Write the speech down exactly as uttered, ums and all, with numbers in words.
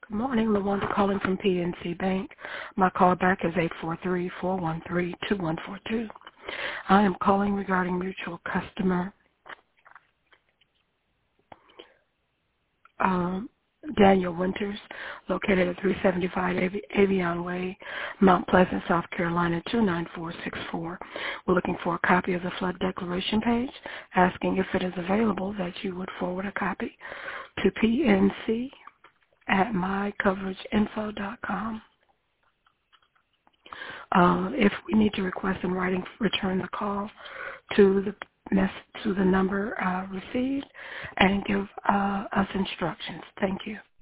Good morning, LaWanda calling from P N C Bank. My call back is eight four three, four one three, two one four two. I am calling regarding mutual customer um, Daniel Winters, located at three seventy-five Avi- Avion Way, Mount Pleasant, South Carolina, two nine four six four. We're looking for a copy of the flood declaration page, asking if it is available that you would forward a copy to P N C at my coverage info dot com. Uh, if we need to request in writing, return the call to the mess to the number uh, received and give uh, us instructions. Thank you.